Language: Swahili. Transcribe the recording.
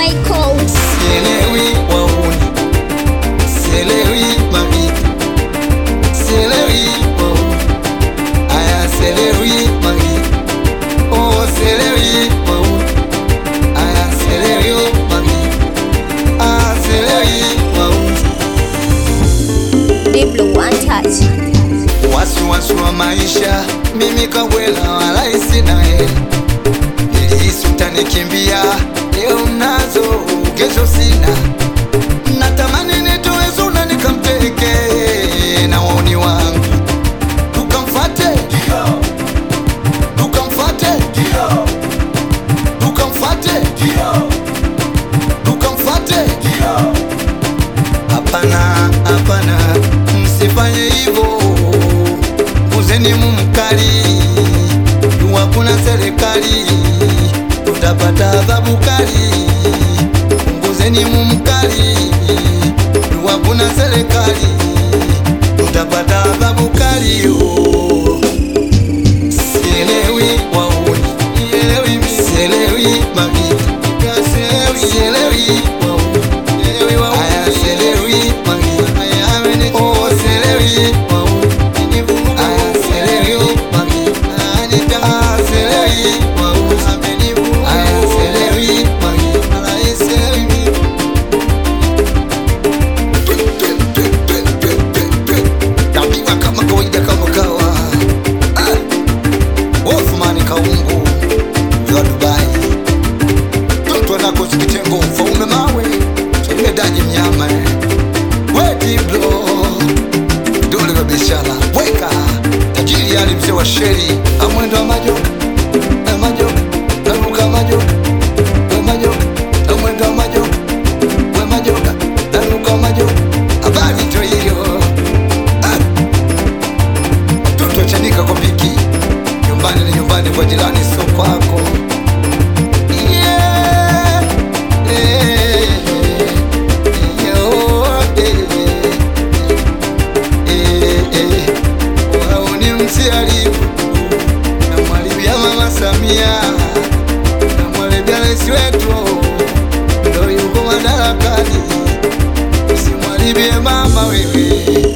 Michael. Sielewi wauni, sielewi mami, sielewi wauni, aya sielewi mami, oh sielewi wauni, aya sielewi mami, ah sielewi wauni. Diblo one touch. Wasiwasi wa maisha, mimi kabwela wala sina hela. Nilihisi utanikimbia, leo nazo kesho sina. Natamani nitoe zuna nikamteke na wauni wangu, tukamfate, tukamfate, tukamfate, tukamfate. Hapana, hapana, msifanye hivyo. Nguzeni mumkali, jua kuna serikali, tutapata adhabu kali. Nguzeni mumkali, jua kuna serikali, tutapata adhabu kali. Sielewi wauni, sielewi mami, sielewi wauni, aya sielewi mami, oh sielewi wauni, aya sielewi mami, ah sielewi wauni, aya sielewi mami, napiga kama kawaida kama kawa. Wolfman Kaungu wa Dubai, toto nako sikitengo mfaume mawe tumedaji mnyama we Diblo dole wa biashara weka tajiri ali mzee wa sheri amwendo wa majoka na majoka naruka majoka we majoka na mwendo wa majoka we majoka naruka majoka habari to hiyo. Toto chanika kwa piki nyumbani ni nyumbani kwa jirani sio kwako. Yeah. Wauni msiaribu na mwalibia Mama Samia na mwalibia rais wetu ndo yuko madarakani, usimwalibie mama wewe.